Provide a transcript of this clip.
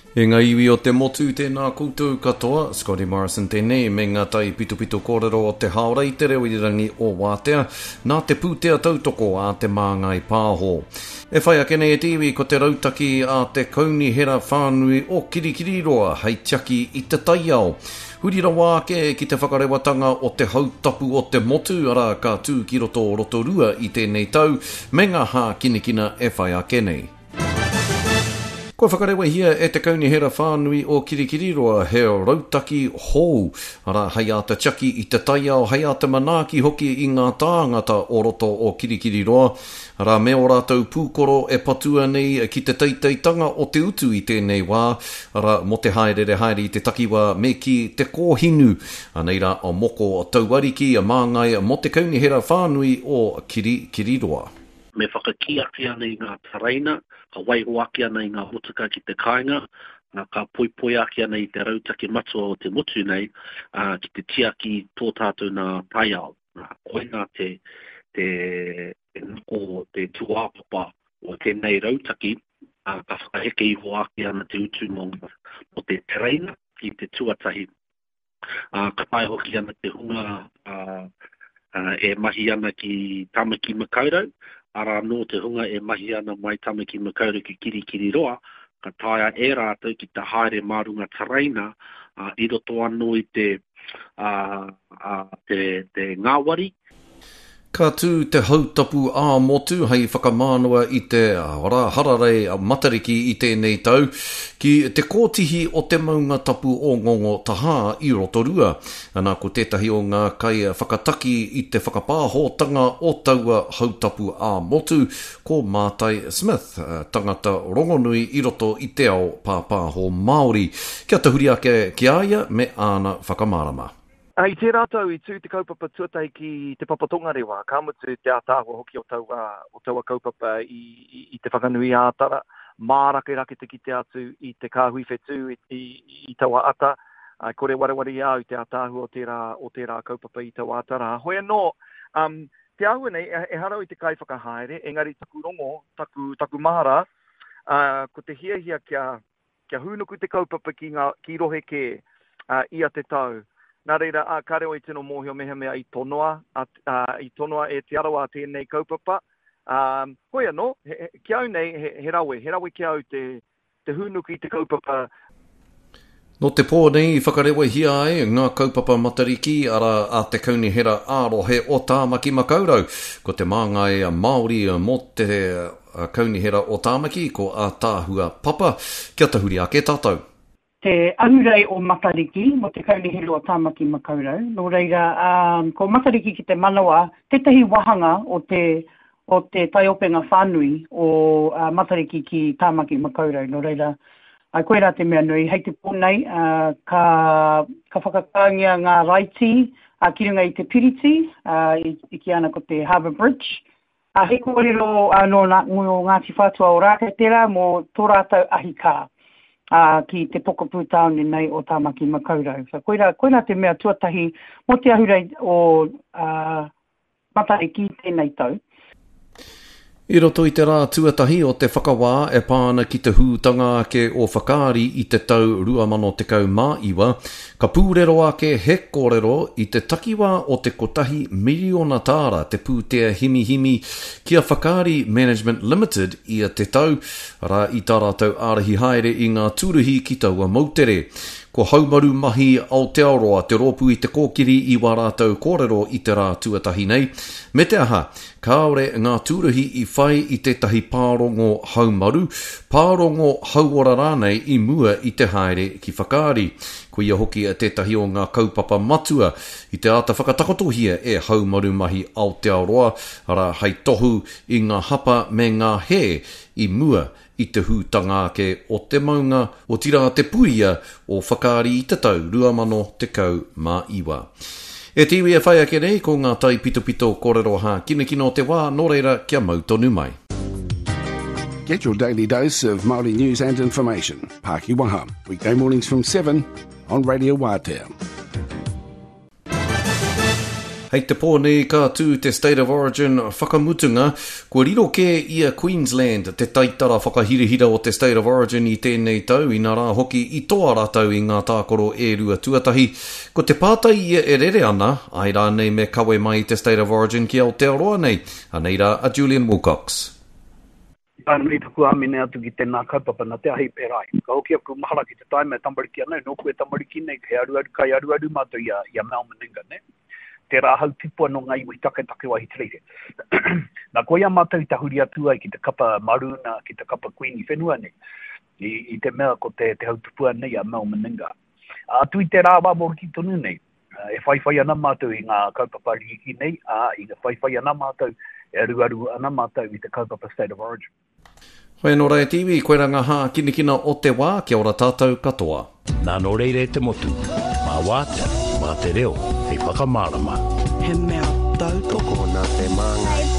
E ngā iwi o te motu tēnā koutou katoa, Scotty Morrison tēnei, me ngā tai pito kōrero o te haorei te reo irangi o Wātea, nā te pūtea tautoko a te māngai pāho. E whai ake nei e tiwi ko te rautaki a te kauni hera whānui o Kirikiriroa, hei tiaki i te taiao. Hurira wāke ki te whakarewatanga o te hautapu o te motu, ara ka tū ki roto rua i tēnei tau, me ngā hā kinikina e whai ake nei. Ko whakarewa hia e te kauni hera whānui o Kirikiriroa he rautaki hou. Ara, hei a te tiaki i te taiao, hei a te manaaki hoki i ngā tāngata o roto o Kirikiriroa. Ara, me o rātou pūkoro e patua nei ki te teiteitanga o te utu i tēnei wā. Ara, mo te haere i te takiwa me ki te kōhinu. Aneira, o moko o tauariki, a māngai mo te kauni hera whānui o Kirikiriroa. Me whakaki ake ana i ngā taraina, ka waiho ake ana i ngā motuka ki te kāinga, ka poipoi ake ana i te rautaki matua o te motu nei, ki te tiaki tō tātou nā taiao. Koina te nako, te tuāpapa o tēnei rautaki, ka whakaheke iho ake ana te utu mo te taraina ki te tuatahi. Ka pai hoki ana te hunga e mahi ana ki Tamaki Makaurau, ara no te hunga e mahi ana mai Tamaki Makaurau ki Kirikiriroa, ka taia e rātou ki te haere marunga taraina, i roto anō i te ngāwari. Ka tū te hautapu a motu hei whakamānua i te hararei matariki i tēnei tau ki te kōtihi o te maunga tapu o ngongo taha i rotorua. Anā ko tētahi o ngā kai whakataki i te whakapāhotanga o taua hautapu a motu ko Mātai Smith, tangata rongonui i roto i te ao pāpāho Māori. Kia te huri ake ki aia me āna whakamārama. I te rātou I tū te kaupapa tuatai ki te papatonga rewa, ka mutu te ātāhua hoki o taua kaupapa I te whakanui ātara, mārake te ki te atu I te kāhui whetū I taua ata, kore warewari au te ātāhua o te rā kaupapa I taua ātara. Hoi anō, te ahua nei, e harau I te kai whakahaere, engari taku rongo, taku mahara, ko te hia kia hunuku te kaupapa ki rohe ke ia te tau. Nā reira, ka reo I tino mōhio mea I tonoa, I tonoa e te arawa tēnei kaupapa. Hoi anō, ki au nei he rawe ki au te hunuki I te kaupapa. No te pō nei whakarewa hia ai, ngā kaupapa matariki ara a te kauni hera ārohe o Tāmaki Makaurau. Ko te māngai Māori mo te kauni hera o Tāmaki, ko a tāhua papa. Kia te huri ake tātou. Te anurei o Matariki, mo te kauni hero o Tāmaki Makaurau. Nō reira, ko Matariki ki te manawa, tetahi wahanga o te taiopenga whānui o Matariki ki Tāmaki Makaurau. Nō reira, koe rā te mea nui, hei te pōnei, ka whakakaungia ngā raiti, ki runga I te piriti, I ki ana ko te Harbour Bridge. He kōrero no Ngāti Whātua o Rākatera mō tō rātou ahika. Ki te Pokapū Tāone nei o Tāmaki Makaurau. So, koe rā te mea tuatahi mo te ahurei o Matariki tēnei tau. I roto I te rā tuatahi o te whakawā e pāna ki te hūtanga ake o whakaari I te tau 2021, ka pūrero ake he kōrero I te takiwā o te kotahi miliona tāra te pūtea himi kia Whakaari Management Limited I te tau, rā I tā rātou ārahi haere I ngā tūruhi ki taua mautere. Ko haumaru mahi Aotearoa te rōpū I te kōkiri I wā rātou kōrero I te rā tuatahi nei. Me te aha, kāore ngā tūruhi I whai I te tahi pārongo haumaru, pārongo hauora rānei I mua I te haere ki Whakaari. Ko ia hoki tētahi o ngā kaupapa matua I te āta whakatakotohia e haumaru mahi Aotearoa, ara hei tohu I ngā hapa me ngā he I mua I te hūtanga ake o te maunga o tira te puia o Whakaari I te tau 2021. E tiwi e whai ake nei ko ngā tai pito kōrero hā kinekino o te wā, nō reira kia mautonu mai. Get your daily dose of Māori news and information. Pāki Waha, weekday mornings from 7 on Radio Wātea. Hei te pōne ka tū te State of Origin whakamutunga, kua riro ke ia Queensland te taitara whakahirihira o te State of Origin i tēnei tau, i nā rā hoki i toa rātau i ngā tākoro e rua tuatahi. Ko te pātai ia e rere ana, ai rā nei me kawe mai te State of Origin ki Aotearoa nei, anei rā a Julian Wilcox. Anei taku amine atu ki tēnā kaupapa na te ahi pērai. Ka hoki aku mahara ki te taime tamariki anei, no koe tamariki nei, kai aru mātou ia Mel Meninga, ne? Te rāhau tipua no ngai ui take wahi treire. Nā koe ia mātou i tahuri atu ai ki te kapa Maruna, ki te kapa Queenie whenua nei, i te mea ko te hau tipua nei a Mel Meninga. Atu i te rā wāmoro ki tonu nei, e whaiwhai ana mātou i ngā kaupapa riki nei, i ngā whaiwhai ana mātou, e aru ana mātou i te kaupapa State of Origin. Hoi no rai tiwi, koe ranga hā kinikina o te wā, kia ora tātou katoa. Nā no reire te motu, mā wātea, mā te reo, hei whakamārama. He mea tau toko nā te māngai.